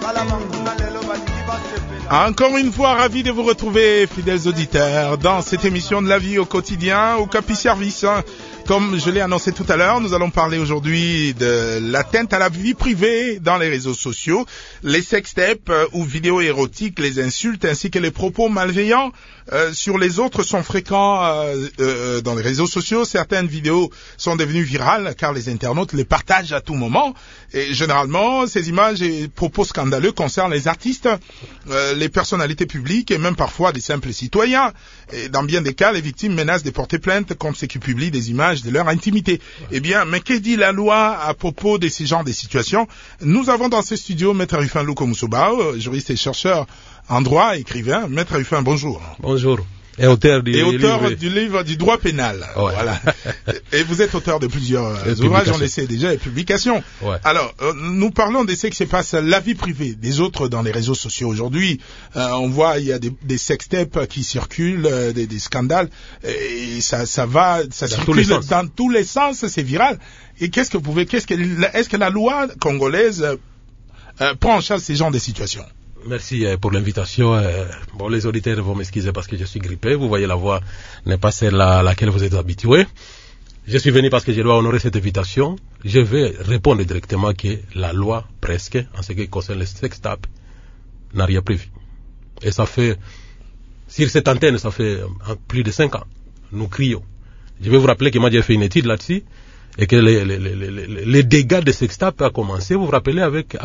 Encore une fois, ravi de vous retrouver, fidèles auditeurs, dans cette émission de la vie au quotidien, au Capi Service. Comme je l'ai annoncé tout à l'heure, nous allons parler aujourd'hui de l'atteinte à la vie privée dans les réseaux sociaux, les sextapes ou vidéos érotiques, les insultes ainsi que les propos malveillants sur les autres sont fréquents dans les réseaux sociaux. Certaines vidéos sont devenues virales car les internautes les partagent à tout moment. Et généralement, ces images et propos scandaleux concernent les artistes, les personnalités publiques et même parfois des simples citoyens. Et dans bien des cas, les victimes menacent de porter plainte contre ceux qui publient des images de leur intimité. Eh bien, mais que dit la loi à propos de ces genres de situations? Nous avons dans ce studio Maître Rufin Luko Musobao, juriste et chercheur en droit, écrivain. Maître Rufin, bonjour. Bonjour. Et auteur du livre du droit pénal. Ouais. Voilà. Et vous êtes auteur de plusieurs ouvrages, on le sait déjà, et publications. Ouais. Alors, nous parlons de ce qui se passe, la vie privée des autres dans les réseaux sociaux aujourd'hui. On voit, il y a des sextapes qui circulent, des scandales, et ça circule dans tous les sens, c'est viral. Et est-ce que la loi congolaise prend en charge ces genres de situations? Merci pour l'invitation. Bon, les auditeurs vont m'excuser parce que je suis grippé. Vous voyez, la voix n'est pas celle à laquelle vous êtes habitués. Je suis venu parce que je dois honorer cette invitation. Je vais répondre directement que la loi, presque, en ce qui concerne les sextapes, n'a rien prévu. Et ça fait, sur cette antenne, ça fait plus de 5 ans. Nous crions. Je vais vous rappeler que moi j'ai fait une étude là-dessus et que les dégâts des sextapes a commencé, vous vous rappelez, avec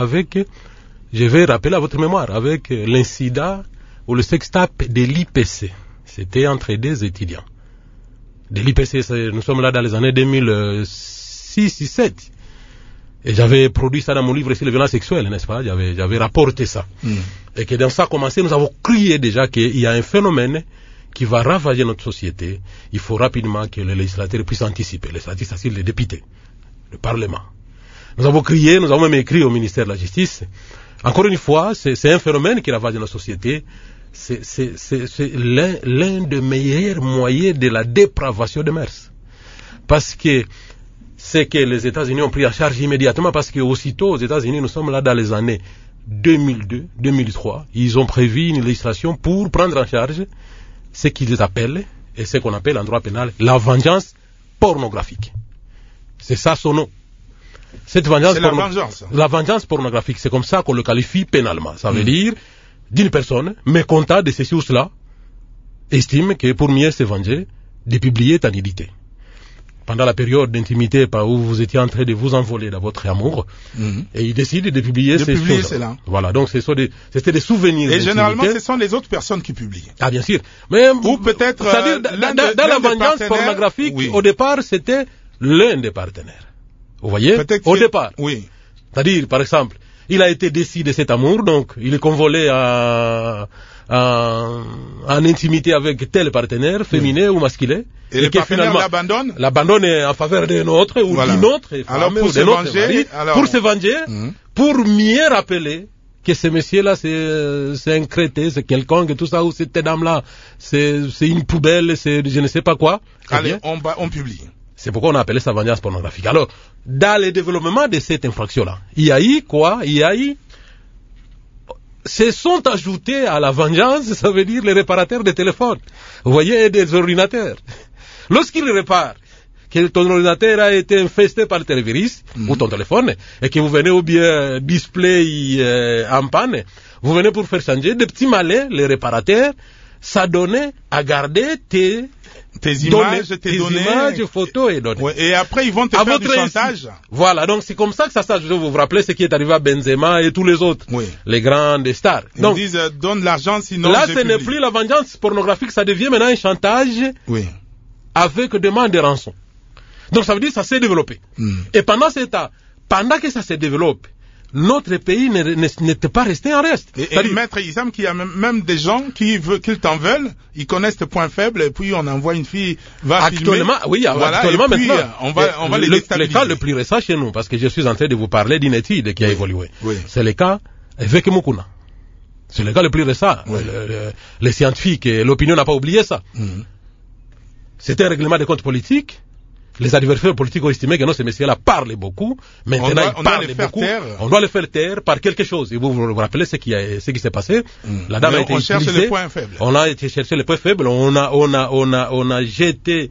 je vais rappeler à votre mémoire, avec l'incident ou le sextape de l'IPC. C'était entre deux étudiants. De l'IPC, nous sommes là dans les années 2006-2007. Et j'avais produit ça dans mon livre sur les violences sexuelles, n'est-ce pas? J'avais rapporté ça. Et que dans ça commencé, nous avons crié déjà qu'il y a un phénomène qui va ravager notre société. Il faut rapidement que les législateurs puissent anticiper. Les législateurs, c'est les députés, le Parlement. Nous avons crié, nous avons même écrit au ministère de la Justice. Encore une fois, c'est un phénomène qui ravage notre société. C'est l'un des meilleurs moyens de la dépravation de mœurs. Parce que c'est que les États-Unis ont pris en charge immédiatement, parce que aussitôt aux États-Unis, nous sommes là dans les années 2002, 2003, ils ont prévu une législation pour prendre en charge ce qu'ils appellent, et ce qu'on appelle en droit pénal, la vengeance pornographique. C'est ça son nom. Cette vengeance, la vengeance pornographique, c'est comme ça qu'on le qualifie pénalement. Ça veut dire d'une personne mécontente de ceci ou cela estime que pour mieux se venger, de publier ta nudité. Pendant la période d'intimité où vous étiez en train de vous envoler dans votre amour, et il décide de publier ces choses. Voilà, donc c'était des souvenirs. Et généralement, ce sont les autres personnes qui publient. Ah, bien sûr. Mais, ou peut-être dans la vengeance pornographique, au départ, c'était l'un des partenaires. Vous voyez, au départ. Oui. C'est-à-dire, par exemple, il a été déçu de cet amour, donc il est convolé en intimité avec tel partenaire, féminin ou masculin. Et le partenaire l'abandonne? L'abandonne en faveur d'un autre ou d'une autre femme ou d'un autre mari, pour se venger, pour mieux rappeler que ce monsieur-là, c'est un crétin, c'est quelconque, tout ça, ou cette dame-là, c'est une poubelle, c'est je ne sais pas quoi. Allez, on publie. C'est pourquoi on a appelé ça vengeance pornographique. Alors, dans le développement de cette infraction-là, il y a eu quoi? Se sont ajoutés à la vengeance, ça veut dire les réparateurs de téléphones. Vous voyez, et des ordinateurs. Lorsqu'ils réparent, que ton ordinateur a été infesté par le télévirus, ou ton téléphone, et que vous venez ou bien display en panne, vous venez pour faire changer, des petits malins, les réparateurs, ça donnait à garder tes images, photos et données. Ouais, et après, ils vont te faire du chantage. Voilà, donc c'est comme ça que ça se passe. Vous vous rappelez ce qui est arrivé à Benzema et tous les autres, les grandes stars. Ils disent, donne l'argent, sinon là, ce n'est plus la vengeance pornographique, ça devient maintenant un chantage avec demande de rançon. Donc ça veut dire que ça s'est développé. Et pendant que ça se développe, notre pays n'était pas resté en reste. Et maître, il semble qu'il y a même des gens qu'ils t'en veulent, ils connaissent tes points faibles, et puis on envoie une fille, actuellement, filmer. Oui, actuellement, et puis, maintenant. On va les déstabiliser. Le cas le plus récent chez nous, parce que je suis en train de vous parler d'une étude qui a évolué. C'est le cas avec Mukuna. C'est le cas le plus récent. Les scientifiques et l'opinion n'a pas oublié ça. C'était un règlement de compte politique Les adversaires politiques ont estimé que non, ces messieurs-là parlaient beaucoup. Maintenant, ils parlent beaucoup. On doit les faire taire par quelque chose. Et vous vous rappelez ce qui s'est passé. La dame a été utilisée. On cherche les points faibles. On a été chercher les points faibles. On a jeté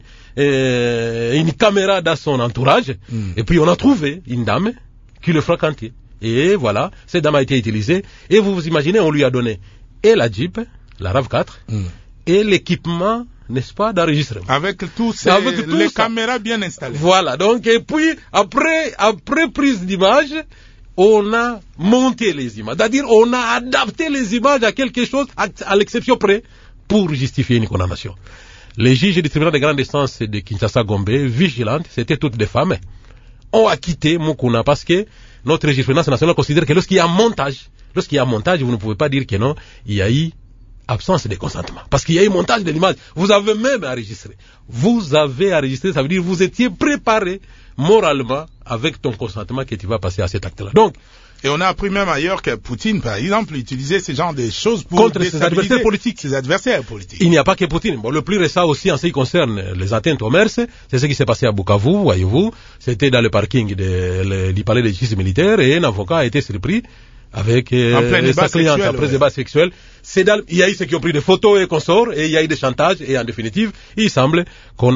une caméra dans son entourage. Et puis on a trouvé une dame qui le fréquentait. Et voilà, cette dame a été utilisée. Et vous vous imaginez, on lui a donné et la Jeep, la RAV4, et l'équipement, n'est-ce pas, d'enregistrement. Avec tous les caméras bien installées. Voilà, donc, et puis, après prise d'image, on a monté les images. C'est-à-dire, on a adapté les images à quelque chose, à l'exception près, pour justifier une condamnation. Les juges du tribunal de grande instance de Kinshasa-Gombe, vigilantes, c'était toutes des femmes, ont acquitté Moukouna parce que notre jurisprudence nationale considère que lorsqu'il y a montage, vous ne pouvez pas dire que non, il y a eu absence de consentement. Parce qu'il y a eu montage de l'image. Vous avez même enregistré. Vous avez enregistré, ça veut dire que vous étiez préparé moralement avec ton consentement que tu vas passer à cet acte-là. Donc, et on a appris même ailleurs que Poutine, par exemple, utilisait ce genre de choses pour contre ses adversaires politiques. Il n'y a pas que Poutine. Bon, le plus récent aussi en ce qui concerne les atteintes au commerce, c'est ce qui s'est passé à Bukavu, voyez-vous. C'était dans le parking du palais de justice militaire et un avocat a été surpris avec sa cliente après débat sexuel. Il y a eu ceux qui ont pris des photos et consorts, et il y a eu des chantages, et en définitive, il semble qu'on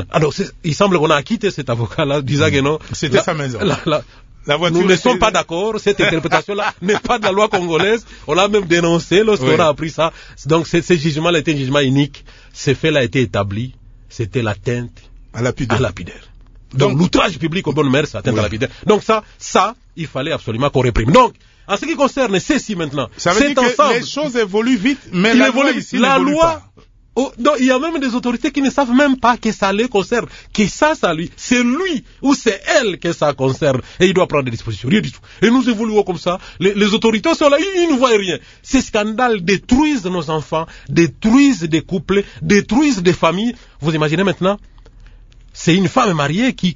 a acquitté cet avocat-là, disant que non. C'était sa maison. Nous ne sommes pas d'accord, cette interprétation-là n'est pas de la loi congolaise, on l'a même dénoncé lorsqu'on a appris ça. Donc ce jugement-là était un jugement unique, ce fait-là a été établi, c'était l'atteinte à la pudeur. Donc l'outrage public aux bonnes mœurs, c'est l'atteinte à la pudeur. Donc ça, il fallait absolument qu'on réprime. Donc, en ce qui concerne ceci maintenant, ça veut dire que les choses évoluent vite, mais la loi donc, il y a même des autorités qui ne savent même pas que ça les concerne, que ça lui, c'est lui ou c'est elle que ça concerne, et il doit prendre des dispositions, rien du tout. Et nous évoluons comme ça, les autorités sont là, ils ne voient rien. Ces scandales détruisent nos enfants, détruisent des couples, détruisent des familles. Vous imaginez maintenant, c'est une femme mariée qui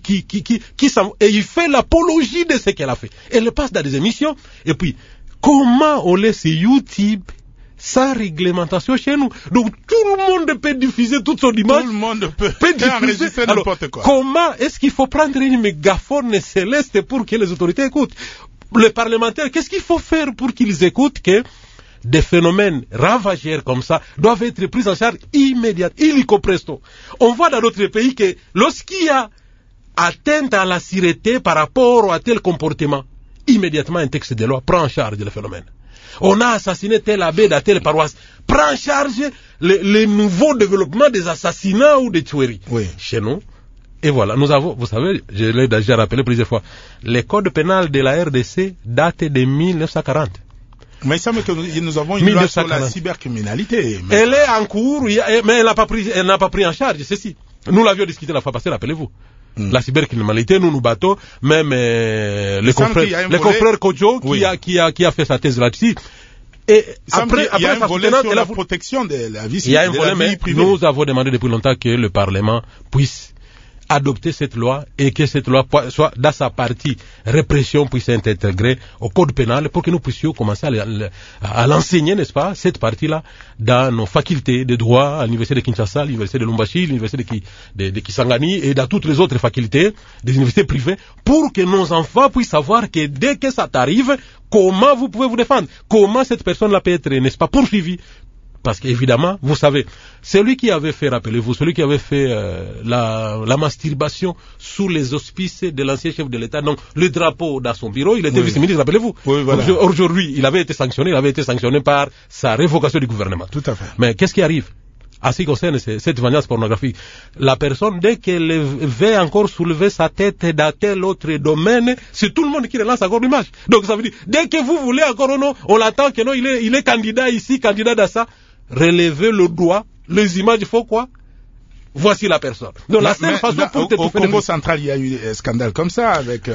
et il fait l'apologie de ce qu'elle a fait. Elle passe dans des émissions, et puis, comment on laisse YouTube sans réglementation chez nous? Donc tout le monde peut diffuser toute son image. Tout le monde peut enregistrer n'importe quoi. Comment est-ce qu'il faut prendre une mégaphone céleste pour que les autorités écoutent? Les parlementaires, qu'est-ce qu'il faut faire pour qu'ils écoutent que des phénomènes ravageurs comme ça doivent être pris en charge immédiatement, illico presto? On voit dans d'autres pays que lorsqu'il y a atteinte à la sûreté par rapport à tel comportement, immédiatement un texte de loi prend en charge le phénomène. On a assassiné tel abbé dans telle paroisse, prend en charge les nouveaux développements des assassinats ou des tueries. Oui. Chez nous, et voilà, nous avons, vous savez, je l'ai déjà rappelé plusieurs fois, les codes pénals de la RDC datent de 1940. Mais il semble que nous avons une loi sur la cybercriminalité. Elle est en cours, mais elle n'a pas pris en charge ceci. Nous l'avions discuté la fois passée, rappelez-vous. La cybercriminalité, nous battons, même les confrères Kodjo qui a fait sa thèse là-dessus. Et après il y a un volet sur la protection de la vie privée. Il y a un volet, mais nous avons demandé depuis longtemps que le Parlement puisse adopter cette loi et que cette loi soit dans sa partie répression puisse être intégrée au code pénal pour que nous puissions commencer à l'enseigner, n'est-ce pas, cette partie-là dans nos facultés de droit à l'université de Kinshasa, l'université de Lubumbashi, l'université de Kisangani et dans toutes les autres facultés des universités privées pour que nos enfants puissent savoir que dès que ça t'arrive, comment vous pouvez vous défendre, comment cette personne-là peut être, n'est-ce pas, poursuivie. Parce qu'évidemment, vous savez, celui qui avait fait, rappelez-vous, celui qui avait fait la masturbation sous les auspices de l'ancien chef de l'État, donc le drapeau dans son bureau, il était vice-ministre, rappelez-vous. Oui, voilà. Aujourd'hui, il avait été sanctionné par sa révocation du gouvernement. Tout à fait. Mais qu'est-ce qui arrive? En ce qui concerne cette vengeance pornographique, la personne, dès qu'elle veut encore soulever sa tête dans tel autre domaine, c'est tout le monde qui relance encore l'image. Donc ça veut dire, dès que vous voulez encore ou non, on l'attend que non, il est candidat ici, candidat dans ça, relevez le doigt, les images, il faut quoi? Voici la personne. Donc la seule façon pour au Congo central, il y a eu un scandale comme ça avec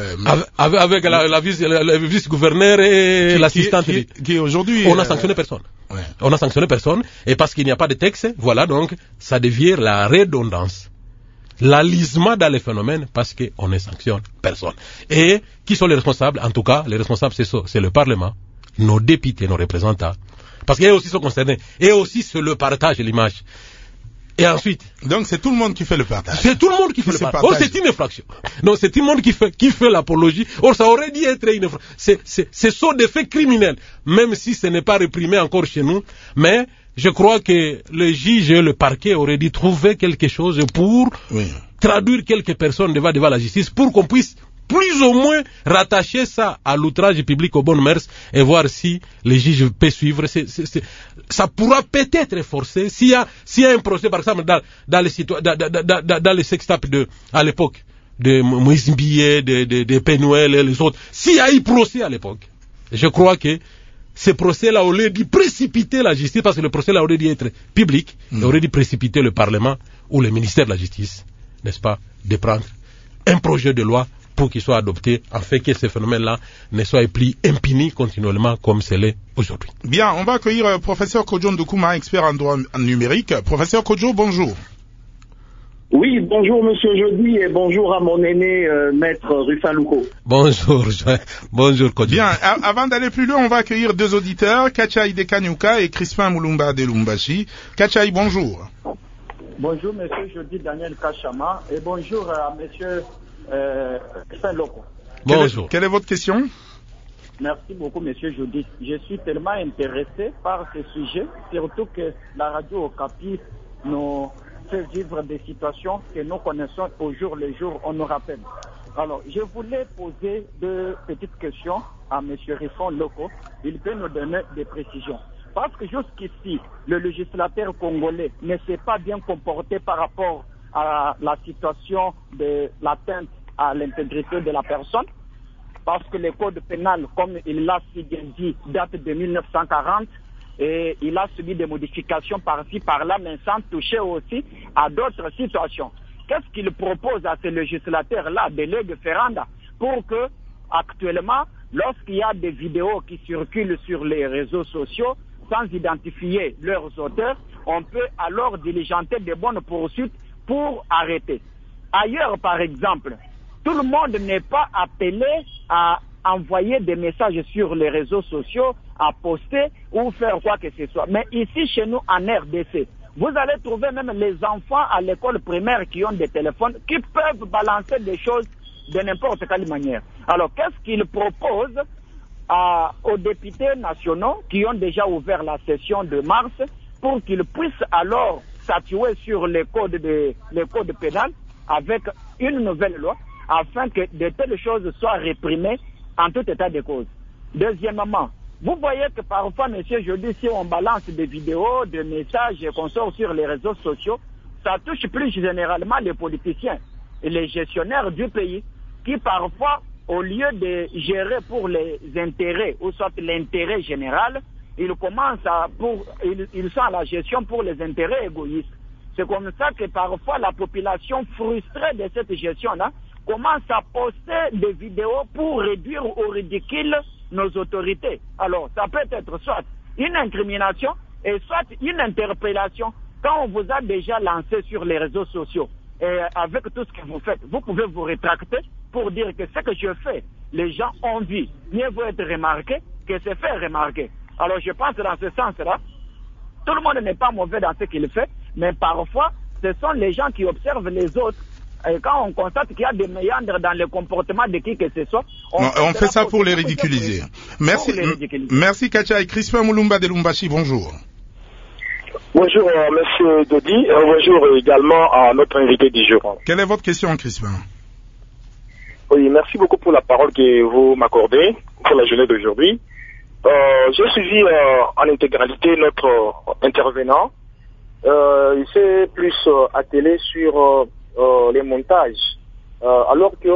la vice-gouverneur et l'assistante qui aujourd'hui on a sanctionné personne. Ouais. On a sanctionné personne et parce qu'il n'y a pas de texte, voilà, donc ça devient la redondance, l'alisement dans les phénomènes parce qu'on ne sanctionne personne. Et qui sont les responsables? En tout cas, les responsables c'est le Parlement, nos députés, nos représentants. Parce qu'eux aussi sont concernés. Et aussi, c'est le partage de l'image. Et ensuite. Donc c'est tout le monde qui fait le partage. C'est tout le monde qui fait le partage. Oh, c'est une infraction. Non, c'est tout le monde qui fait l'apologie. Or, ça aurait dû être une infraction. Ce sont des faits criminels, même si ce n'est pas réprimé encore chez nous. Mais je crois que le juge et le parquet auraient dû trouver quelque chose pour traduire quelques personnes devant la justice pour qu'on puisse plus ou moins rattacher ça à l'outrage public aux bonnes mœurs et voir si les juges peuvent suivre. Ça pourra peut-être forcer s'il y a un procès, par exemple, dans les sextapes à l'époque de Moïse Mbilé, de Pénuel et les autres. S'il y a eu procès à l'époque, je crois que ce procès-là aurait dû précipiter la justice, parce que le procès-là aurait dû être public, et aurait dû précipiter le Parlement ou le ministère de la Justice, n'est-ce pas, de prendre un projet de loi pour qu'il soit adopté, afin que ces phénomènes-là ne soient plus impunis continuellement comme c'est l'est aujourd'hui. Bien, on va accueillir professeur Kodjo Ndoukouma, expert en droit numérique. Professeur Kodjo, bonjour. Oui, bonjour Monsieur Jody et bonjour à mon aîné maître Rufin Louko. Bonjour Kodjo. Bien, avant d'aller plus loin, on va accueillir deux auditeurs, Kachai Dekanyuka et Crispin Mulumba de Lumbashi. Kachai, bonjour. Bonjour Monsieur Jody Daniel Kachama et bonjour à Monsieur Rufin Louko. Bonjour. Quelle est votre question? Merci beaucoup Monsieur Jody. Je suis tellement intéressé par ce sujet, surtout que la radio Okapi nous fait vivre des situations que nous connaissons au jour le jour, on nous rappelle. Alors, je voulais poser deux petites questions à M. Rufin Louko. Il peut nous donner des précisions. Parce que jusqu'ici, le législateur congolais ne s'est pas bien comporté par rapport à la situation de l'atteinte à l'intégrité de la personne. Parce que le code pénal, comme il l'a si bien dit, date de 1940. Et il a subi des modifications par-ci, par-là, mais sans toucher aussi à d'autres situations. Qu'est-ce qu'il propose à ces législateurs-là, des legs ferranda, pour que, actuellement, lorsqu'il y a des vidéos qui circulent sur les réseaux sociaux, sans identifier leurs auteurs, on peut alors diligenter de bonnes poursuites pour arrêter. Ailleurs, par exemple, tout le monde n'est pas appelé à envoyer des messages sur les réseaux sociaux, à poster ou faire quoi que ce soit. Mais ici, chez nous, en RDC, vous allez trouver même les enfants à l'école primaire qui ont des téléphones, qui peuvent balancer des choses de n'importe quelle manière. Alors, qu'est-ce qu'ils proposent aux députés nationaux qui ont déjà ouvert la session de mars pour qu'ils puissent alors statuer sur le code pénal avec une nouvelle loi afin que de telles choses soient réprimées en tout état de cause. Deuxièmement, vous voyez que parfois, monsieur, je dis, si on balance des vidéos, des messages qu'on sort sur les réseaux sociaux, ça touche plus généralement les politiciens et les gestionnaires du pays qui parfois, au lieu de gérer pour les intérêts ou soit l'intérêt général, ils commencent ils sont à la gestion pour les intérêts égoïstes. C'est comme ça que parfois la population frustrée de cette gestion-là commence à poster des vidéos pour réduire au ridicule nos autorités. Alors, ça peut être soit une incrimination et soit une interpellation. Quand on vous a déjà lancé sur les réseaux sociaux et avec tout ce que vous faites, vous pouvez vous rétracter pour dire que ce que je fais, les gens ont vu. Mieux vaut être remarqué que se faire remarquer. Alors, je pense dans ce sens-là, tout le monde n'est pas mauvais dans ce qu'il fait, mais parfois, ce sont les gens qui observent les autres. Et quand on constate qu'il y a des méandres dans le comportement de qui que ce soit, on fait ça pour les ridiculiser. Merci Kachai. Crispin Mulumba de Lumbashi, bonjour. Bonjour Monsieur Dodi, bonjour également à notre invité du jour. Quelle est votre question, Crispin? Oui, merci beaucoup pour la parole que vous m'accordez pour la journée d'aujourd'hui. J'ai suivi en intégralité notre intervenant. Il s'est plus attelé sur les montages, alors que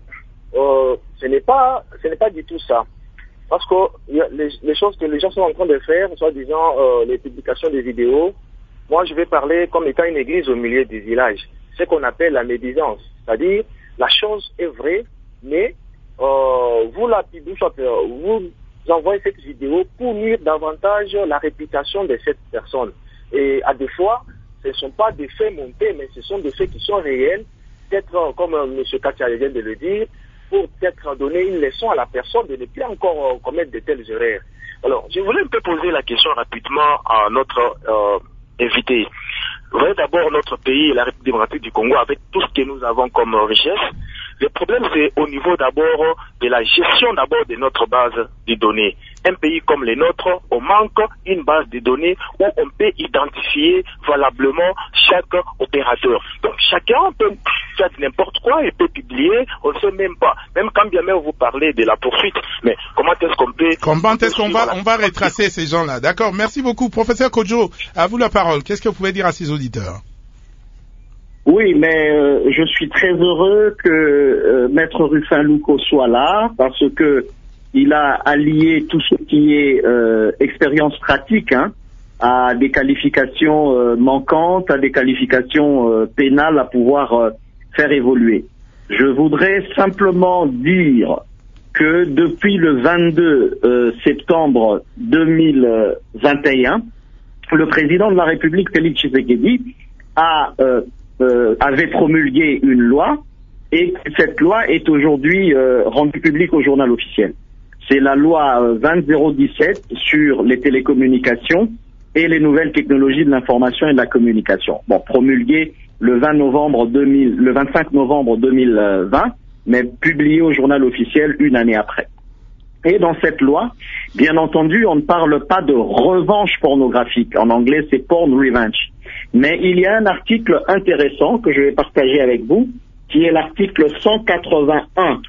ce n'est pas du tout ça, parce que les choses que les gens sont en train de faire, soit disant les publications des vidéos, moi je vais parler comme étant une église au milieu du village, ce qu'on appelle la médisance, c'est-à-dire la chose est vraie, mais vous envoyez cette vidéo pour nuire davantage la réputation de cette personne, et à des fois ce ne sont pas des faits montés, mais ce sont des faits qui sont réels, peut-être comme M. Katia vient de le dire, pour peut-être donner une leçon à la personne de ne plus encore commettre de telles erreurs. Alors, je voulais un peu poser la question rapidement à notre invité. voyez d'abord notre pays, la République démocratique du Congo, avec tout ce que nous avons comme richesse. Le problème, c'est au niveau d'abord de la gestion d'abord de notre base de données. Un pays comme le nôtre, on manque une base de données où on peut identifier valablement chaque opérateur. Donc chacun peut faire n'importe quoi et peut publier, on ne sait même pas. Même quand bien même vous parlez de la poursuite, mais comment est-ce qu'on peut... Comment est-ce qu'on va retracer ces gens-là? D'accord, merci beaucoup. Professeur Kodjo, à vous la parole. Qu'est-ce que vous pouvez dire à ces auditeurs? Oui, mais je suis très heureux que Maître Rufin Louko soit là, parce que il a allié tout ce qui est expérience pratique à des qualifications manquantes, à des qualifications pénales à pouvoir faire évoluer. Je voudrais simplement dire que depuis le 22 septembre 2021, le président de la République, Félix Tshisekedi, avait promulgué une loi, et cette loi est aujourd'hui rendue publique au journal officiel. C'est la loi 20017 sur les télécommunications et les nouvelles technologies de l'information et de la communication. Bon, promulguée le 25 novembre 2020, mais publiée au journal officiel une année après. Et dans cette loi, bien entendu, on ne parle pas de revanche pornographique. En anglais, c'est porn revenge. Mais il y a un article intéressant que je vais partager avec vous, qui est l'article 181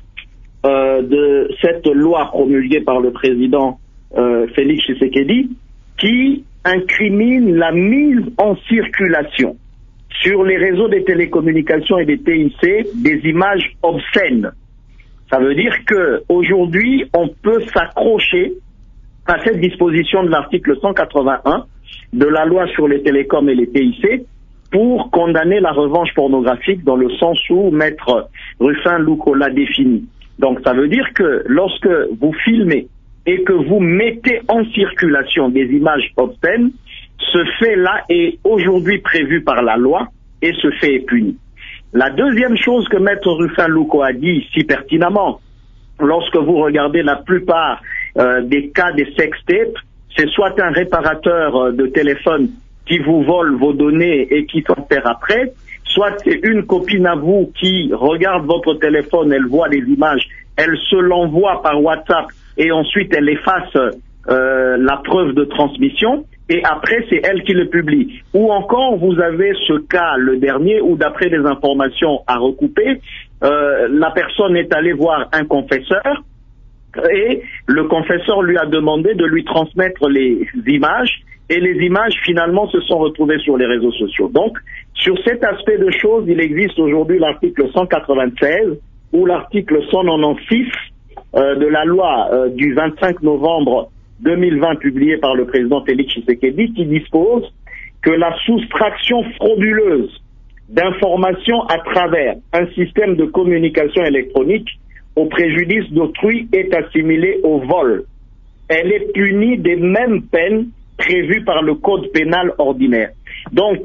de cette loi promulguée par le président Félix Tshisekedi, qui incrimine la mise en circulation sur les réseaux des télécommunications et des TIC des images obscènes. Ça veut dire que aujourd'hui, on peut s'accrocher à cette disposition de l'article 181 de la loi sur les télécoms et les TIC pour condamner la revanche pornographique dans le sens où Maître Rufin Louko l'a défini. Donc ça veut dire que lorsque vous filmez et que vous mettez en circulation des images obscènes, ce fait-là est aujourd'hui prévu par la loi et ce fait est puni. La deuxième chose que Maître Rufin Louko a dit si pertinemment, lorsque vous regardez la plupart des cas des sextapes, c'est soit un réparateur de téléphone qui vous vole vos données et qui s'en perd après, soit c'est une copine à vous qui regarde votre téléphone, elle voit les images, elle se l'envoie par WhatsApp et ensuite elle efface la preuve de transmission et après c'est elle qui le publie. Ou encore vous avez ce cas, le dernier, où d'après des informations à recouper, la personne est allée voir un confesseur et le confesseur lui a demandé de lui transmettre les images et les images finalement se sont retrouvées sur les réseaux sociaux. Donc sur cet aspect de choses, il existe aujourd'hui l'article 196 ou l'article 196 de la loi du 25 novembre 2020 publiée par le président Félix Tshisekedi qui dispose que la soustraction frauduleuse d'informations à travers un système de communication électronique au préjudice d'autrui est assimilée au vol. Elle est punie des mêmes peines prévues par le code pénal ordinaire. Donc,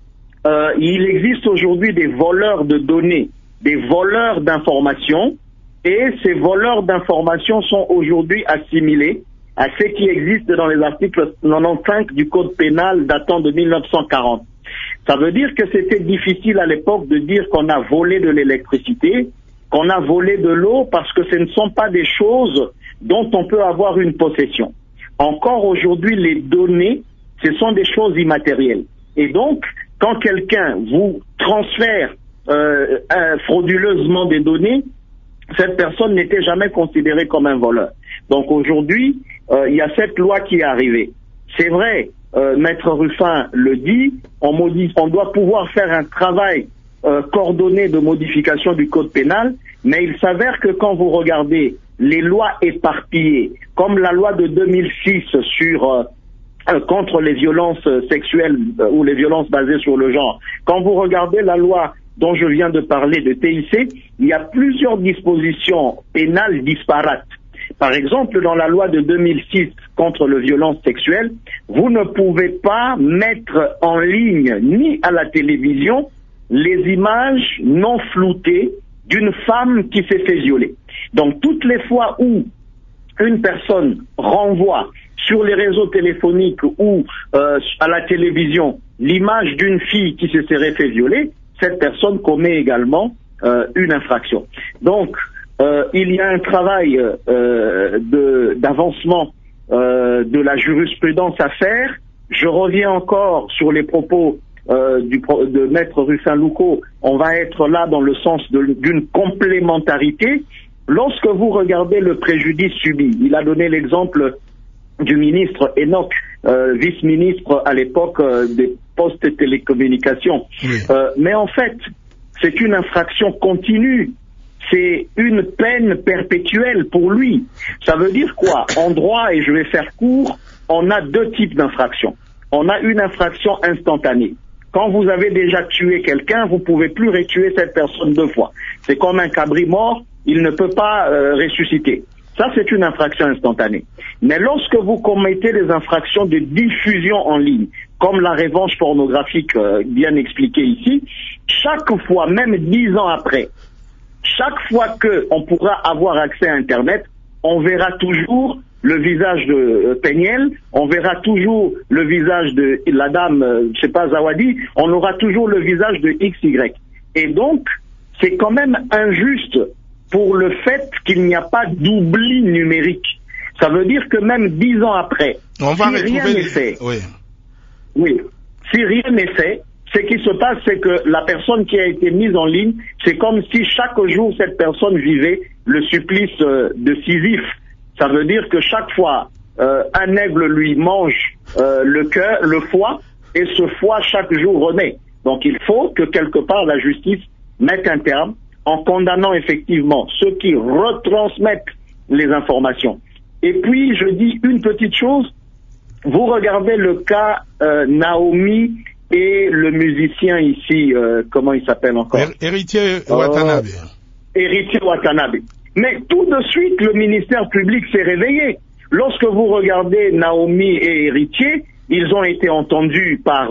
il existe aujourd'hui des voleurs de données, des voleurs d'informations, et ces voleurs d'informations sont aujourd'hui assimilés à ce qui existe dans les articles 95 du code pénal datant de 1940. Ça veut dire que c'était difficile à l'époque de dire qu'on a volé de l'électricité, qu'on a volé de l'eau, parce que ce ne sont pas des choses dont on peut avoir une possession. Encore aujourd'hui, les données, ce sont des choses immatérielles. Et donc, quand quelqu'un vous transfère frauduleusement des données, cette personne n'était jamais considérée comme un voleur. Donc aujourd'hui, il y a cette loi qui est arrivée. C'est vrai, Maître Rufin le dit, on doit pouvoir faire un travail coordonné de modification du code pénal, mais il s'avère que quand vous regardez les lois éparpillées, comme la loi de 2006 sur contre les violences sexuelles ou les violences basées sur le genre, quand vous regardez la loi dont je viens de parler de TIC, il y a plusieurs dispositions pénales disparates. Par exemple, dans la loi de 2006 contre les violences sexuelles, vous ne pouvez pas mettre en ligne ni à la télévision les images non floutées d'une femme qui s'est fait violer. Donc toutes les fois où une personne renvoie sur les réseaux téléphoniques ou à la télévision l'image d'une fille qui se serait fait violer, cette personne commet également une infraction. Donc, il y a un travail d'avancement de la jurisprudence à faire. Je reviens encore sur les propos de Maître Rufin Louko. On va être là dans le sens d'une complémentarité. Lorsque vous regardez le préjudice subi, il a donné l'exemple du ministre Enoch, vice-ministre à l'époque des postes et télécommunications. Oui. Mais en fait, c'est une infraction continue. C'est une peine perpétuelle pour lui. Ça veut dire quoi? En droit, et je vais faire court, on a deux types d'infractions. On a une infraction instantanée. Quand vous avez déjà tué quelqu'un, vous ne pouvez plus retuer cette personne deux fois. C'est comme un cabri mort, il ne peut pas ressusciter. Ça, c'est une infraction instantanée. Mais lorsque vous commettez des infractions de diffusion en ligne, comme la revanche pornographique bien expliquée ici, chaque fois, même 10 ans après, chaque fois qu'on pourra avoir accès à Internet, on verra toujours le visage de Peniel, on verra toujours le visage de la dame, je sais pas, Zawadi, on aura toujours le visage de XY. Et donc, c'est quand même injuste pour le fait qu'il n'y a pas d'oubli numérique. Ça veut dire que même 10 ans après, si rien n'est fait, oui, si rien n'est fait, ce qui se passe, c'est que la personne qui a été mise en ligne, c'est comme si chaque jour cette personne vivait le supplice de Sisyphe. Ça veut dire que chaque fois, un aigle lui mange le cœur, le foie, et ce foie chaque jour renaît. Donc il faut que quelque part la justice mette un terme en condamnant effectivement ceux qui retransmettent les informations. Et puis je dis une petite chose, vous regardez le cas Naomi et le musicien ici, comment il s'appelle encore? Héritier Watanabe. Héritier Watanabe. Mais tout de suite, le ministère public s'est réveillé. Lorsque vous regardez Naomi et Héritier, ils ont été entendus par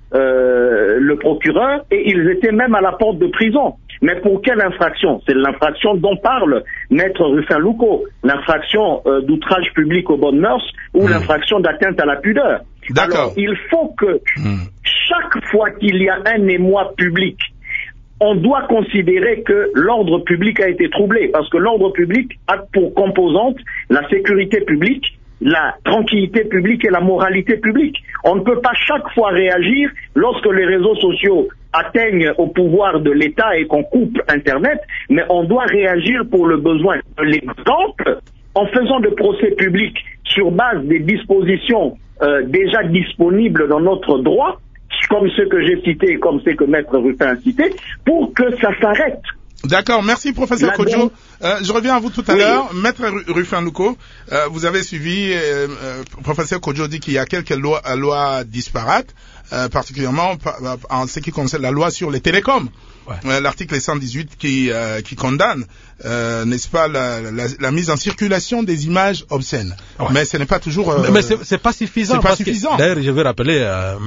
le procureur et ils étaient même à la porte de prison. Mais pour quelle infraction? C'est l'infraction dont parle Maître Rufin Louko, l'infraction d'outrage public aux bonnes mœurs ou l'infraction d'atteinte à la pudeur. D'accord. Alors, il faut que chaque fois qu'il y a un émoi public, on doit considérer que l'ordre public a été troublé, parce que l'ordre public a pour composante la sécurité publique, la tranquillité publique et la moralité publique. On ne peut pas chaque fois réagir lorsque les réseaux sociaux atteignent au pouvoir de l'État et qu'on coupe Internet, mais on doit réagir pour le besoin. L'exemple, en faisant de procès publics sur base des dispositions déjà disponibles dans notre droit, comme ceux que j'ai cités, comme ceux que Maître Rufin a cités, pour que ça s'arrête. D'accord, merci professeur Kodjo. Je reviens à vous tout à l'heure. Maître Rufin Louko, vous avez suivi, professeur Kodjo dit qu'il y a quelques lois disparates, particulièrement en ce qui concerne la loi sur les télécoms. Ouais. L'article 118 qui condamne, n'est-ce pas, la mise en circulation des images obscènes. Ouais. Mais ce n'est pas toujours. Mais c'est pas suffisant. C'est pas suffisant. D'ailleurs, je vais rappeler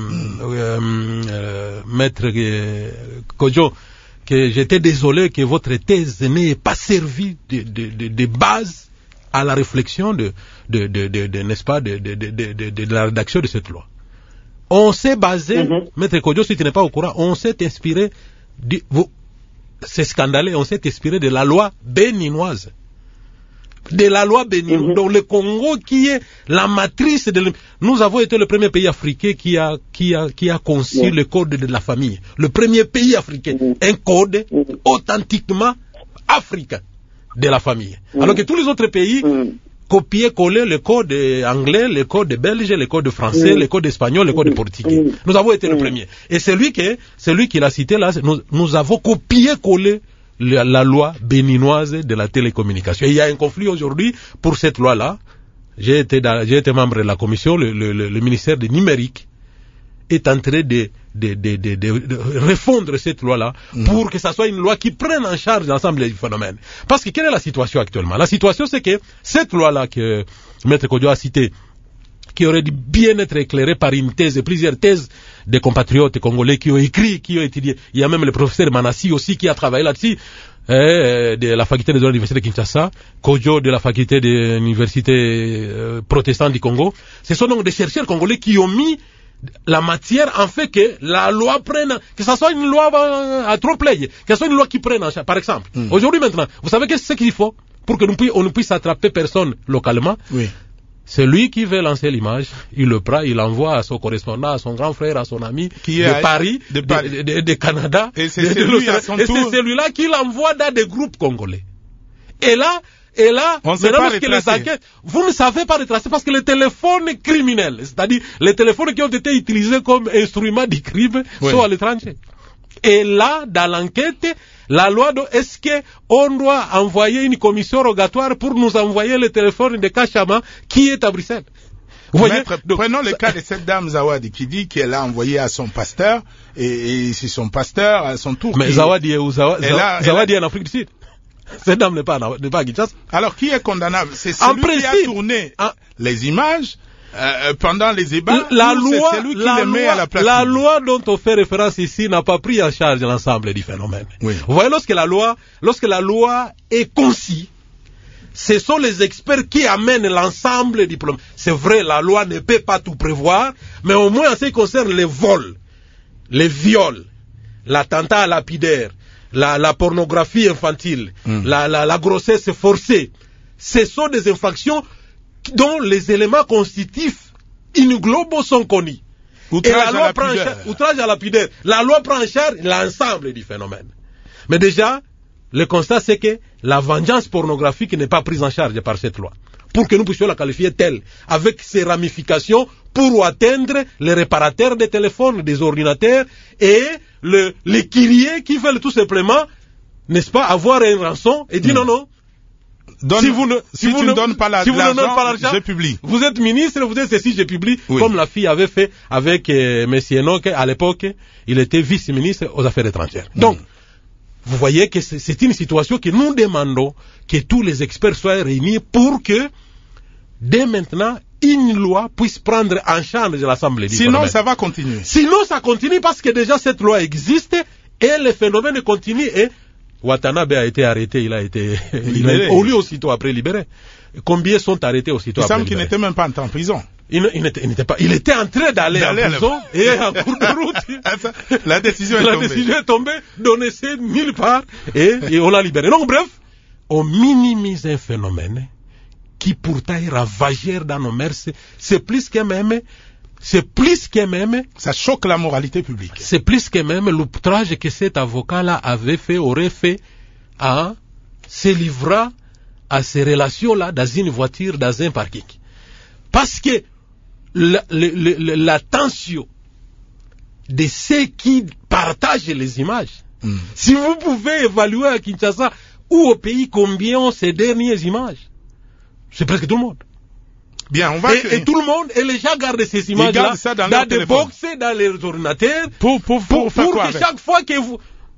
Maître Kodjo que j'étais désolé que votre thèse n'ait pas servi de base à la réflexion n'est-ce pas, de la rédaction de cette loi. On s'est basé, Maître Kodjo, si tu n'es pas au courant, on s'est inspiré c'est scandaleux, on s'est inspiré de la loi béninoise. De la loi béninoise. Donc le Congo qui est la matrice nous avons été le premier pays africain qui a conçu le code de la famille. Le premier pays africain. Un code authentiquement africain de la famille. Alors que tous les autres pays copier-coller le code anglais, le code belge, le code français, le code espagnol, le code portugais. Nous avons été le premier. Et celui qui l'a cité là, nous avons copié-collé la loi béninoise de la télécommunication. Et il y a un conflit aujourd'hui pour cette loi-là. J'ai été membre de la commission, le ministère du numérique est en train de refondre cette loi-là pour que ça soit une loi qui prenne en charge l'ensemble des phénomènes. Parce que quelle est la situation actuellement? La situation, c'est que cette loi-là que Maître Kodjo a citée, qui aurait dû bien être éclairée par une thèse, plusieurs thèses des compatriotes congolais qui ont écrit, qui ont étudié. Il y a même le professeur Manassi aussi qui a travaillé là-dessus, de la faculté de l'université de Kinshasa, Kodjo de la faculté de l'université protestante du Congo. Ce sont donc des chercheurs congolais qui ont mis la matière en fait que la loi prenne, que ça soit une loi à trop play, que ce soit une loi qui prenne en charge. Par exemple, aujourd'hui maintenant, vous savez qu'est-ce qu'il faut pour que on ne puisse attraper personne localement? Oui. Celui qui veut lancer l'image, il le prend, il l'envoie à son correspondant, à son grand frère, à son ami qui est de Paris, de Canada, et c'est celui-là qui l'envoie dans des groupes congolais. Et là, maintenant, lorsque les enquêtes, vous ne savez pas retracer parce que les téléphones criminels, c'est-à-dire les téléphones qui ont été utilisés comme instruments de crime, sont à l'étranger. Et là, dans l'enquête, la loi, est-ce qu'on doit envoyer une commission rogatoire pour nous envoyer le téléphone de Kachama qui est à Bruxelles? Vous voyez? Prenons le cas de cette dame Zawadi qui dit qu'elle a envoyé à son pasteur et c'est son pasteur à son tour. Mais Zawadi est où? Zawadi est en Afrique du Sud. Cette dame n'est pas à Kinshasa. Alors qui est condamnable? C'est celui qui a tourné les images pendant les débats. La loi dont on fait référence ici n'a pas pris en charge l'ensemble du phénomène. Oui. Vous voyez, lorsque la loi est conçue, ce sont les experts qui amènent l'ensemble du problème. C'est vrai, la loi ne peut pas tout prévoir, mais au moins en ce qui concerne les vols, les viols, l'attentat lapidaire, la pornographie infantile, la grossesse forcée, ce sont des infractions dont les éléments constitutifs in globo sont connus. Outrage à la pudeur. La loi prend en charge l'ensemble du phénomène. Mais déjà, le constat c'est que la vengeance pornographique n'est pas prise en charge par cette loi. Pour que nous puissions la qualifier telle, avec ses ramifications pour atteindre les réparateurs des téléphones, des ordinateurs et les kyriers qui veulent tout simplement, n'est-ce pas, avoir une rançon et dire non. Si vous ne donnez pas l'argent, je publie. Vous êtes ministre, vous êtes ceci, je publie, comme la fille avait fait avec M. Enoch, à l'époque, il était vice-ministre aux Affaires étrangères. Donc, vous voyez que c'est une situation que nous demandons que tous les experts soient réunis pour que, dès maintenant, une loi puisse prendre en charge l'Assemblée du Sinon, ça va continuer. Sinon, ça continue parce que déjà cette loi existe et le phénomène continue et Watanabe a été arrêté, il a été libéré. Au lieu aussitôt après libéré. Combien sont arrêtés aussitôt après libéré? Il semble qu'il n'était même pas en prison. Il n'était pas. Il était en train d'aller en prison et en cours de route. La décision est tombée, donnée nulle part et on l'a libéré. Donc bref, on minimise un phénomène qui pourtant est ravageur dans nos mœurs. C'est plus que même. Ça choque la moralité publique. C'est plus que même l'outrage que cet avocat-là aurait fait en se livrant à ces relations-là dans une voiture, dans un parking. Parce que la tension de ceux qui partagent les images, si vous pouvez évaluer à Kinshasa ou au pays combien ont ces dernières images, c'est presque tout le monde. Bien, on va et tout le monde, et les gens gardent ces images-là dans des box, dans les ordinateurs, pour que chaque fois que vous...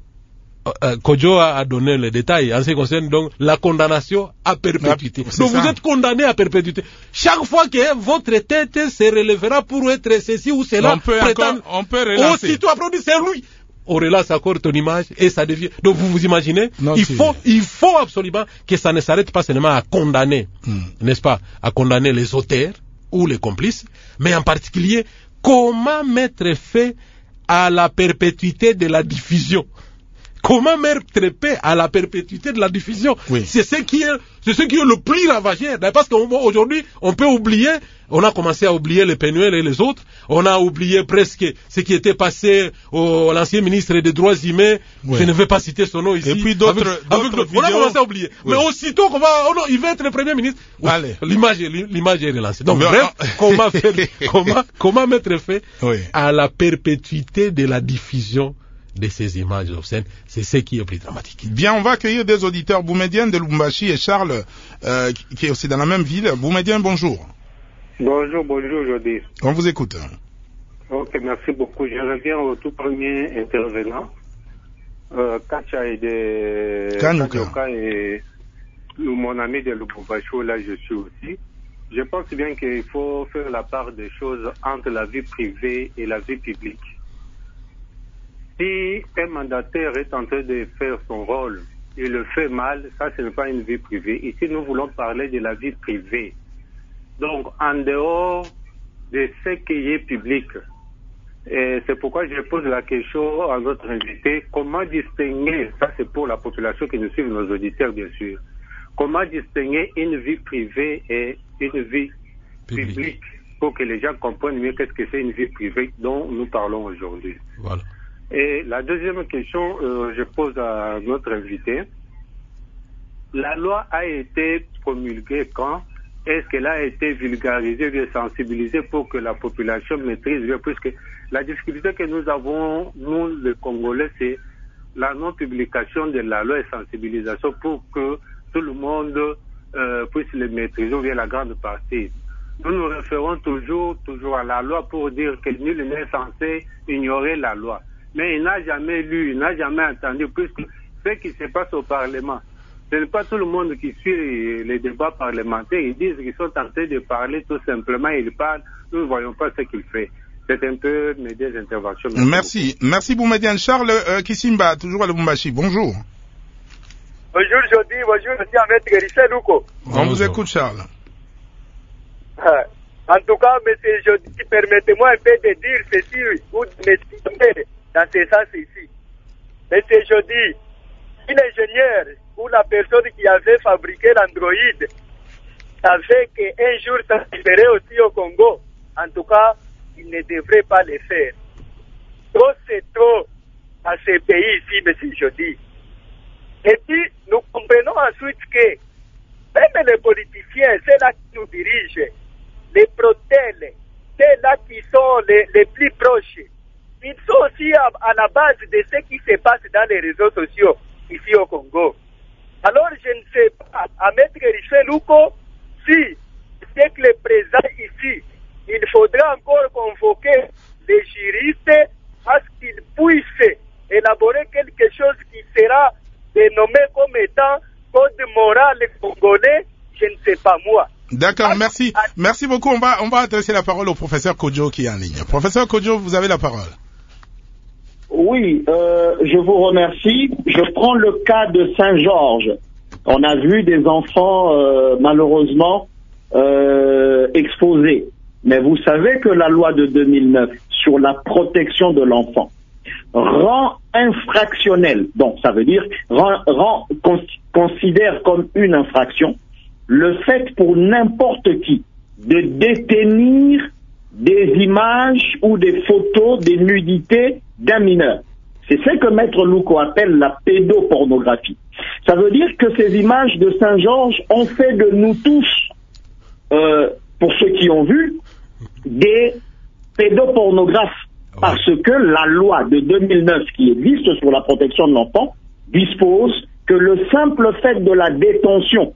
Kodjo a donné les détails en ce qui concerne donc la condamnation à perpétuité. Donc vous êtes condamné à perpétuité. Chaque fois que votre tête se relèvera pour être ceci ou cela, on peut relancer. Aussitôt après, c'est lui. On relance encore ton image et ça devient... Donc vous vous imaginez, il faut absolument que ça ne s'arrête pas seulement à condamner, n'est-ce pas, à condamner les auteurs ou les complices, mais en particulier, comment mettre fin à la perpétuité de la diffusion. Comment mettre fin à la perpétuité de la diffusion? C'est ce qui est le plus ravageur. Parce qu'aujourd'hui, on peut oublier, on a commencé à oublier les Pénuel et les autres, on a oublié presque ce qui était passé à l'ancien ministre des Droits humains, je ne vais pas citer son nom ici. Et puis d'autres on a commencé à oublier. Mais aussitôt il va être le Premier ministre, l'image est relancée. Donc bref, comment mettre fin à la perpétuité de la diffusion de ces images obscènes, c'est ce qui est plus dramatique. Bien, on va accueillir des auditeurs, Boumedienne de Lubumbashi et Charles, qui est aussi dans la même ville. Boumedienne, bonjour. Bonjour, Jody. On vous écoute. Ok, merci beaucoup. Je reviens au tout premier intervenant. Kacha et Kanyuka et mon ami de Lubumbashi, là je suis aussi. Je pense bien qu'il faut faire la part des choses entre la vie privée et la vie publique. Si un mandataire est en train de faire son rôle, il le fait mal, ça ce n'est pas une vie privée. Ici, nous voulons parler de la vie privée. Donc, en dehors de ce qui est public, Et c'est pourquoi je pose la question à notre invité, comment distinguer, ça c'est pour la population qui nous suit, nos auditeurs bien sûr, comment distinguer une vie privée et une vie publique pour que les gens comprennent mieux qu'est-ce que c'est une vie privée dont nous parlons aujourd'hui. Voilà. Et la deuxième question, je pose à notre invité. La loi a été promulguée quand? Est-ce qu'elle a été vulgarisée, bien sensibilisée pour que la population maîtrise bien? Puisque la difficulté que nous avons, nous les Congolais, c'est la non-publication de la loi et sensibilisation pour que tout le monde puisse les maîtriser, ou bien la grande partie. Nous nous référons toujours à la loi pour dire que nul n'est censé ignorer la loi. Mais il n'a jamais lu, il n'a jamais entendu, puisque ce qui se passe au Parlement, ce n'est pas tout le monde qui suit les débats parlementaires. Ils disent qu'ils sont en train de parler tout simplement, ils parlent, nous ne voyons pas ce qu'ils font. C'est un peu mes deux interventions. Merci Boumedian. Charles Kisimba, toujours à Lubumbashi. Bonjour. Bonjour Jody, bonjour monsieur Ahmed Richel Louko. On vous écoute Charles. En tout cas, monsieur Jody, permettez-moi un peu de dire ceci ou de m'exprimer dans ce sens ici. Monsieur Jody, l'ingénieur ou la personne qui avait fabriqué l'Android savait qu'un jour ça arriverait aussi au Congo. En tout cas, il ne devrait pas le faire. Trop c'est trop à ces pays ici, monsieur Jody. Et puis, nous comprenons ensuite que même les politiciens, c'est là qui nous dirigent, les protèlent, c'est là qui sont les plus proches. Ils sont aussi à la base de ce qui se passe dans les réseaux sociaux ici au Congo. Alors, je ne sais pas, à Maître Richel Louko, si c'est que le présent ici, il faudra encore convoquer les juristes à ce qu'ils puissent élaborer quelque chose qui sera dénommé comme étant code moral congolais, je ne sais pas moi. D'accord, merci. Merci beaucoup. On va adresser la parole au professeur Kodjo qui est en ligne. Professeur Kodjo, vous avez la parole. Oui, je vous remercie. Je prends le cas de Saint-Georges. On a vu des enfants malheureusement exposés. Mais vous savez que la loi de 2009 sur la protection de l'enfant rend infractionnel, donc ça veut dire considère comme une infraction le fait pour n'importe qui de détenir des images ou des photos des nudités d'un mineur. C'est ce que Maître Louko appelle la pédopornographie. Ça veut dire que ces images de Saint-Georges ont fait de nous tous, pour ceux qui ont vu, des pédopornographes. Parce que la loi de 2009 qui existe sur la protection de l'enfant dispose que le simple fait de la détention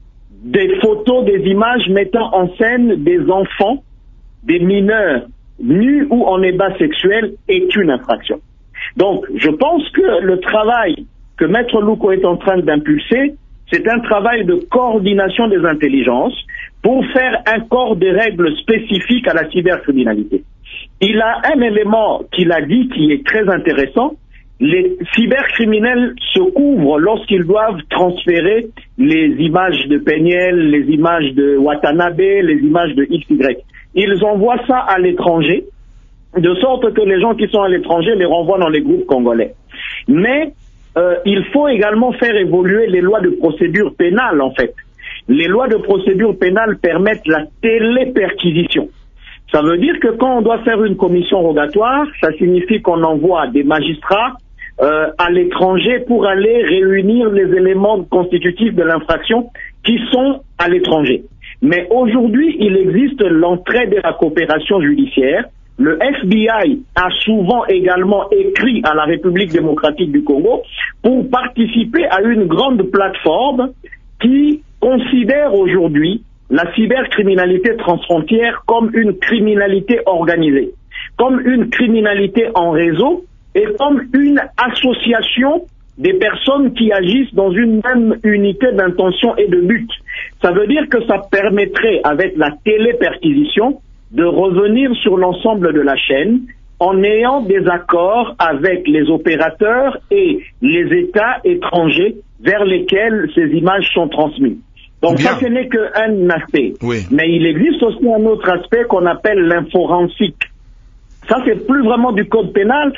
des photos, des images mettant en scène des enfants, des mineurs nus ou en ébat sexuel est une infraction. Donc, je pense que le travail que Maître Louko est en train d'impulser, c'est un travail de coordination des intelligences pour faire un corps de règles spécifiques à la cybercriminalité. Il a un élément qu'il a dit qui est très intéressant. Les cybercriminels se couvrent lorsqu'ils doivent transférer les images de Peniel, les images de Watanabe, les images de XY. Ils envoient ça à l'étranger, de sorte que les gens qui sont à l'étranger les renvoient dans les groupes congolais. Mais il faut également faire évoluer les lois de procédure pénale, en fait. Les lois de procédure pénale permettent la téléperquisition. Ça veut dire que quand on doit faire une commission rogatoire, ça signifie qu'on envoie des magistrats à l'étranger pour aller réunir les éléments constitutifs de l'infraction qui sont à l'étranger. Mais aujourd'hui, il existe l'entraide et la coopération judiciaire. Le FBI a souvent également écrit à la République démocratique du Congo pour participer à une grande plateforme qui considère aujourd'hui la cybercriminalité transfrontière comme une criminalité organisée, comme une criminalité en réseau et comme une association des personnes qui agissent dans une même unité d'intention et de but. Ça veut dire que ça permettrait, avec la téléperquisition, de revenir sur l'ensemble de la chaîne en ayant des accords avec les opérateurs et les États étrangers vers lesquels ces images sont transmises. Donc bien. Ça, ce n'est qu'un aspect. Oui. Mais il existe aussi un autre aspect qu'on appelle l'inforensique. Ça, c'est plus vraiment du code pénal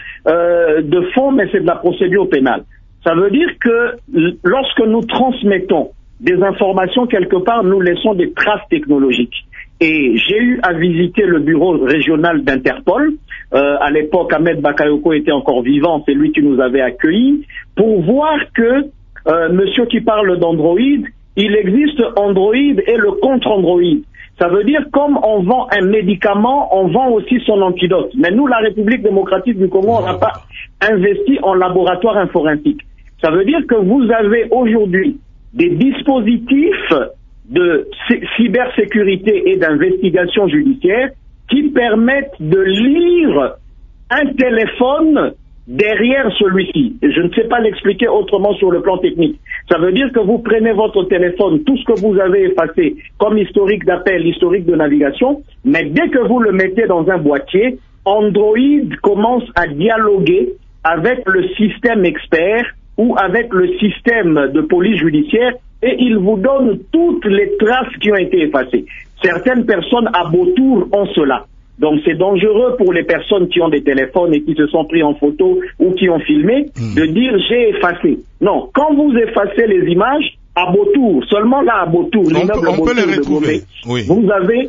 de fond, mais c'est de la procédure pénale. Ça veut dire que lorsque nous transmettons des informations quelque part, nous laissons des traces technologiques. Et j'ai eu à visiter le bureau régional d'Interpol. À l'époque, Ahmed Bakayoko était encore vivant, c'est lui qui nous avait accueillis, pour voir que monsieur qui parle d'Android, il existe Android et le contre-Android. Ça veut dire, comme on vend un médicament, on vend aussi son antidote. Mais nous, la République démocratique du Congo, on n'a pas investi en laboratoire informatique. Ça veut dire que vous avez aujourd'hui des dispositifs de cybersécurité et d'investigation judiciaire qui permettent de lire un téléphone derrière celui-ci. Je ne sais pas l'expliquer autrement sur le plan technique. Ça veut dire que vous prenez votre téléphone, tout ce que vous avez effacé comme historique d'appel, historique de navigation, mais dès que vous le mettez dans un boîtier, Android commence à dialoguer avec le système expert ou avec le système de police judiciaire et il vous donne toutes les traces qui ont été effacées. Certaines personnes à beau tour ont cela. Donc c'est dangereux pour les personnes qui ont des téléphones et qui se sont pris en photo ou qui ont filmé de dire j'ai effacé. Non, quand vous effacez les images, à Beautour, seulement là à Beautour, on peut les retrouver. Oui. Vous avez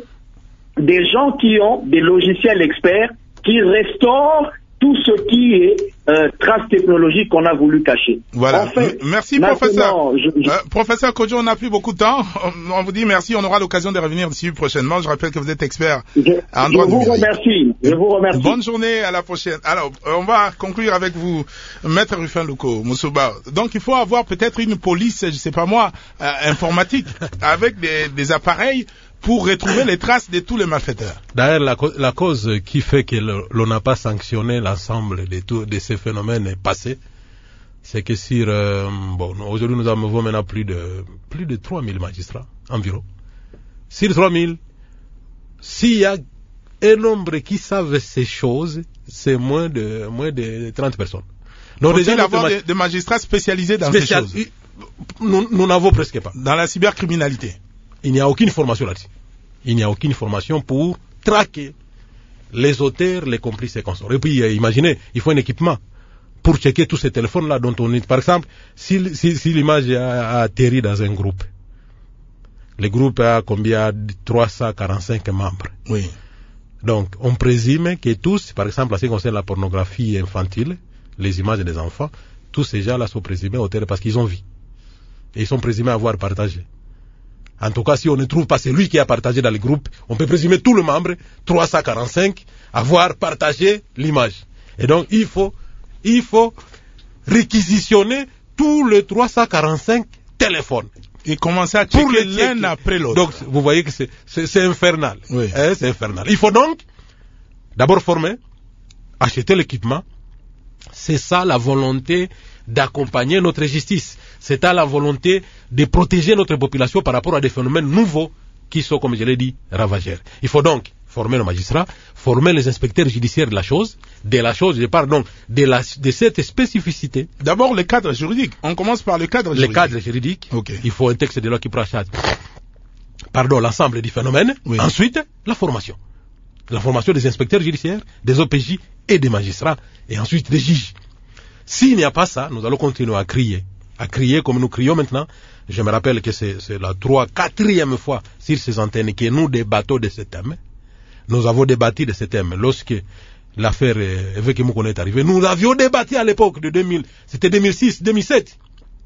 des gens qui ont des logiciels experts qui restaurent tout ce qui est traces technologiques qu'on a voulu cacher. Voilà. Enfin, merci professeur. Professeur Kodjo, on n'a plus beaucoup de temps. On vous dit merci, on aura l'occasion de revenir dessus prochainement. Je rappelle que vous êtes expert en droit numérique. Je vous remercie. Bonne journée, à la prochaine. Alors, on va conclure avec vous, Maître Rufin Luko, Moussouba. Donc, il faut avoir peut-être une police, je sais pas moi, informatique, avec des appareils pour retrouver les traces de tous les malfaiteurs. D'ailleurs, la cause qui fait que l'on n'a pas sanctionné l'ensemble de ces phénomènes passés, c'est que sur aujourd'hui nous avons maintenant plus de 3000 magistrats environ. Sur 3000, s'il y a un nombre qui savent ces choses, c'est moins de 30 personnes. Donc déjà avoir des magistrats spécialisés dans ces choses. Nous n'avons presque pas. Dans la cybercriminalité. Il n'y a aucune formation là-dessus. Il n'y a aucune formation pour traquer les auteurs, les complices et consorts. Et puis, imaginez, il faut un équipement pour checker tous ces téléphones-là dont on est. Par exemple, si l'image a atterri dans un groupe, le groupe a combien? 345 membres. Oui. Donc, on présume que tous, par exemple, en ce qui concerne la pornographie infantile, les images des enfants, tous ces gens-là sont présumés auteurs parce qu'ils ont vu. Et ils sont présumés avoir partagé. En tout cas, si on ne trouve pas celui qui a partagé dans le groupe, on peut présumer tout le membre, 345, avoir partagé l'image. Et donc, il faut réquisitionner tous les 345 téléphones. Et commencer à checker l'un après l'autre. Donc, vous voyez que c'est infernal. Oui. C'est infernal. Il faut donc d'abord former, acheter l'équipement. C'est ça la volonté d'accompagner notre justice. C'est ça la volonté de protéger notre population par rapport à des phénomènes nouveaux qui sont, comme je l'ai dit, ravageurs. Il faut donc former les magistrats, former les inspecteurs judiciaires de la chose, je parle donc de cette spécificité. D'abord le cadre juridique. On commence par le cadre juridique. Le cadre juridique. Okay. Il faut un texte de loi qui prend en charge l'ensemble du phénomène. Oui. Ensuite, la formation. La formation des inspecteurs judiciaires, des OPJ et des magistrats, et ensuite des juges. S'il n'y a pas ça, nous allons continuer à crier comme nous crions maintenant. Je me rappelle que c'est la 4e fois sur ces antennes que nous débattons de ce thème. Nous avons débattu de ce thème lorsque l'affaire Évêque Moukone est arrivée. Nous avions débattu à l'époque de 2006-2007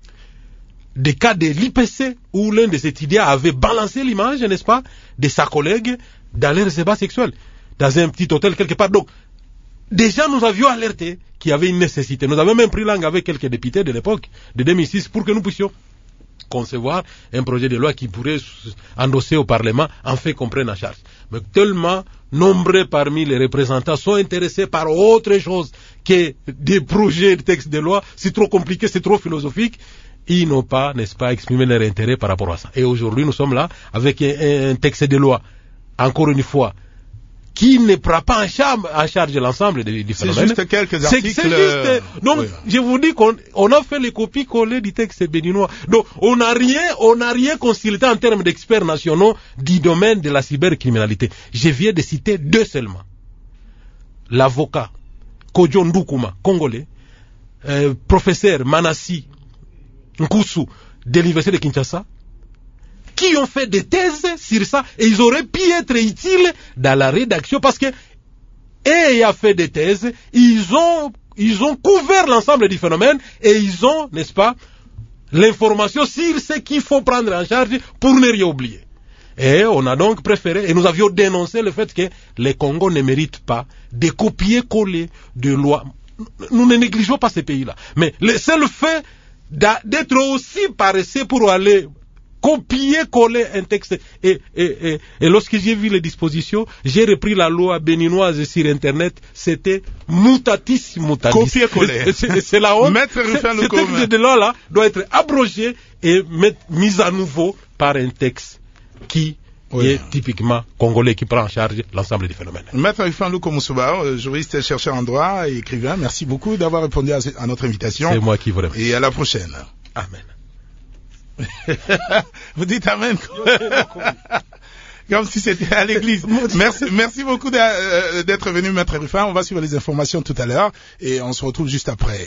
des cas de l'IPC où l'un des étudiants avait balancé l'image, n'est-ce pas, de sa collègue dans leur débat sexuel dans un petit hôtel quelque part. Donc, déjà nous avions alerté qu'il y avait une nécessité. Nous avions même pris langue avec quelques députés de l'époque, de 2006, pour que nous puissions concevoir un projet de loi qui pourrait endosser au Parlement, en fait qu'on prenne en charge. Mais tellement nombreux parmi les représentants sont intéressés par autre chose que des projets de textes de loi, c'est trop compliqué, c'est trop philosophique. Ils n'ont pas, n'est-ce pas, exprimé leur intérêt par rapport à ça. Et aujourd'hui, nous sommes là avec un texte de loi, encore une fois, qui ne prend pas en charge l'ensemble du phénomène. C'est juste quelques articles. Donc, oui. Je vous dis qu'on a fait les copies-collées du texte béninois. Donc, on n'a rien consulté en termes d'experts nationaux du domaine de la cybercriminalité. Je viens de citer 2 seulement. l'avocat Kodjo Ndoukouma, congolais, professeur Manassi Nkusu de l'université de Kinshasa, qui ont fait des thèses sur ça, et ils auraient pu être utiles dans la rédaction, parce que, ayant fait des thèses, ils ont couvert l'ensemble du phénomène, et ils ont, n'est-ce pas, l'information sur ce qu'il faut prendre en charge pour ne rien oublier. Et on a donc préféré, et nous avions dénoncé le fait que les Congos ne méritent pas de copier-coller de lois. Nous ne négligeons pas ces pays-là. Mais le seul fait d'être aussi paresseux pour aller copier-coller un texte, et lorsque j'ai vu les dispositions, j'ai repris la loi béninoise sur Internet, c'était mutatis mutandis. Copier-coller. C'est la honte. Maître Rufin Ce texte de loi-là doit être abrogé et mis à nouveau par un texte qui est typiquement congolais, qui prend en charge l'ensemble des phénomènes. Maître Rufin Lukomoussouba, juriste, chercheur en droit et écrivain, merci beaucoup d'avoir répondu à notre invitation. C'est moi qui vous remercie. Et à la prochaine. Amen. Vous dites amen. Comme si c'était à l'église. Merci beaucoup d'être venu, Maître Rufin. On va suivre les informations tout à l'heure et on se retrouve juste après.